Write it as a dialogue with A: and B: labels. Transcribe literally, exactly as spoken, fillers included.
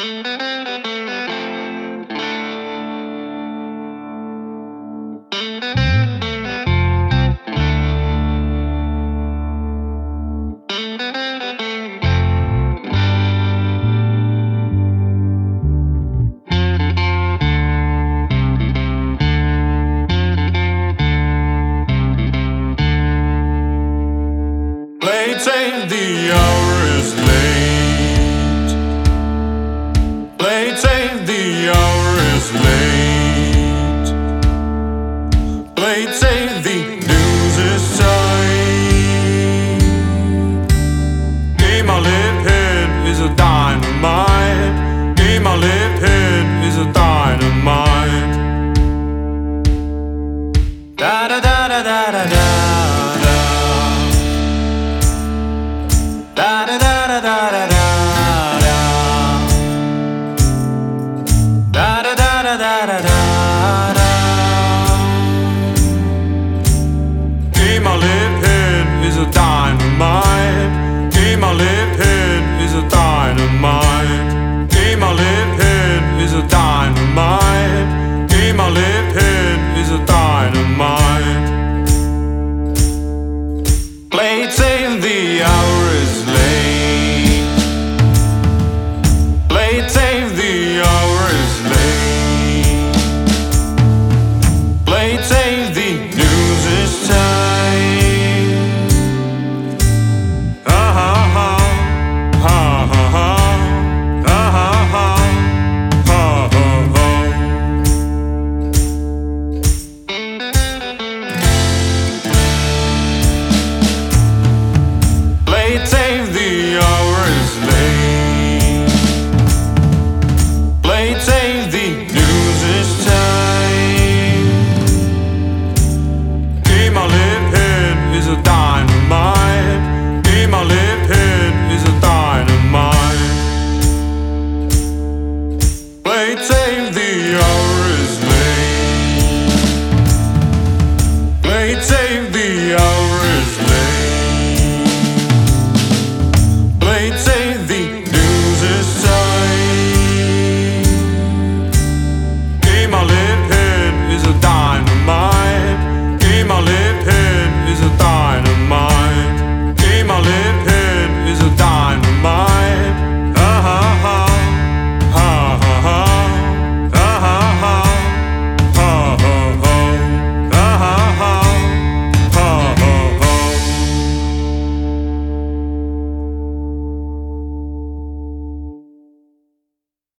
A: Late, say the hour is late. Late, say the hour is late. Late, say the news is tight. In my left hand is a dynamite. In my left hand is a dynamite. Da da da da da da da. Da da da da da da da. Da da da da da da.